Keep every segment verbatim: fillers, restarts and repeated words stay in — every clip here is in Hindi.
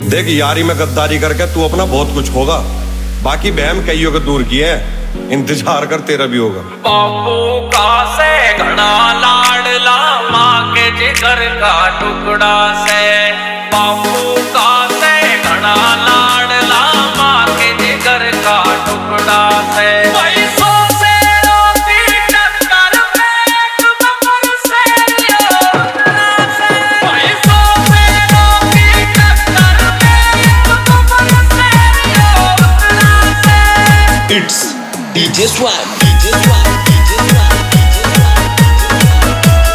देख यारी में गद्दारी करके तू अपना बहुत कुछ होगा, बाकी बहम कईयों को दूर किए है, इंतजार कर तेरा भी होगा। बापू का से घना लाडला माँ के जिगर का टुकड़ा से, बापू का से घना लाडला माँ के जिगर का टुकड़ा से। It's D J Swag, D J Swag, D J Swag, D J Swag.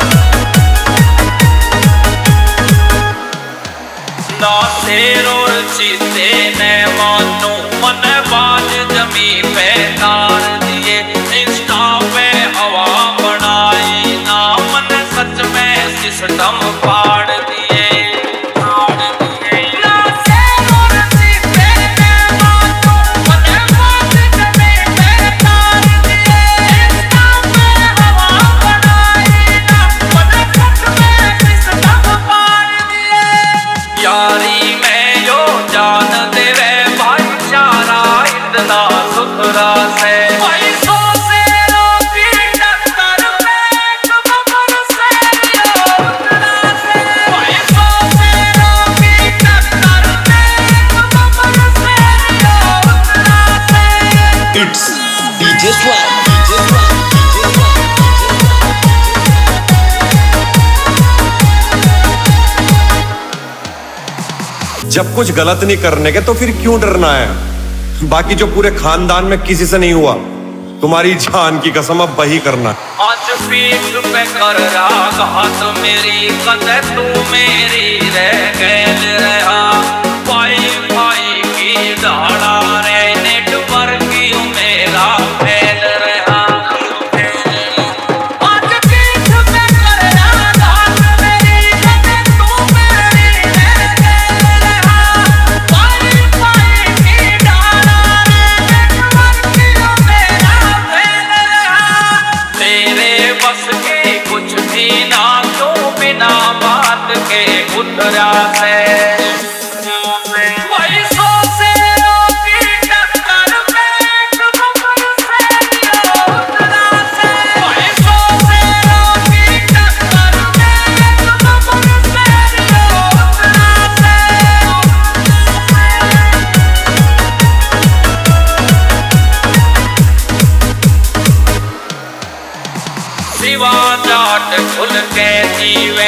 ना शेर और चीते ने मानो मन बाज जमी पे तार दिए, इंस्टा पे हवा बनाई ना मन सच में सिस्टम फाड़ दिए। यारी में यो जान देवे भाईचारा इतना सुथरा से, पैसों से रोटी टक्कर में कमर से योजना से, पैसों से रोटी टक्कर में कमर से योजना से। It's D J Swag, D J Swag, D J Swag, D J Swag. जब कुछ गलत नहीं करने के तो फिर क्यों डरना है, बाकी जो पूरे खानदान में किसी से नहीं हुआ, तुम्हारी जान की कसम अब वही करना। आज पीठ पे कर राग हाथ मेरी कदे तू मेरी रह गैल रहा, भाई भाई की दाड़ा रे नेटवर्क की मेरा फैल रहा। आज पीठ पे कर राग हाथ मेरी कदे तू मेरी रह गैल रहा, भाई भाई की दाड़ा रे नेटवर्क की मेरा फैल रहा। तेरे बस के कुछ भी ना तो बिना बात के उतरा से, पैसों से रोटी टक्कर में कमर से योजना से, पैसों से रोटी टक्कर में कमर से योजना से। शिवा जाट खुल के जीवे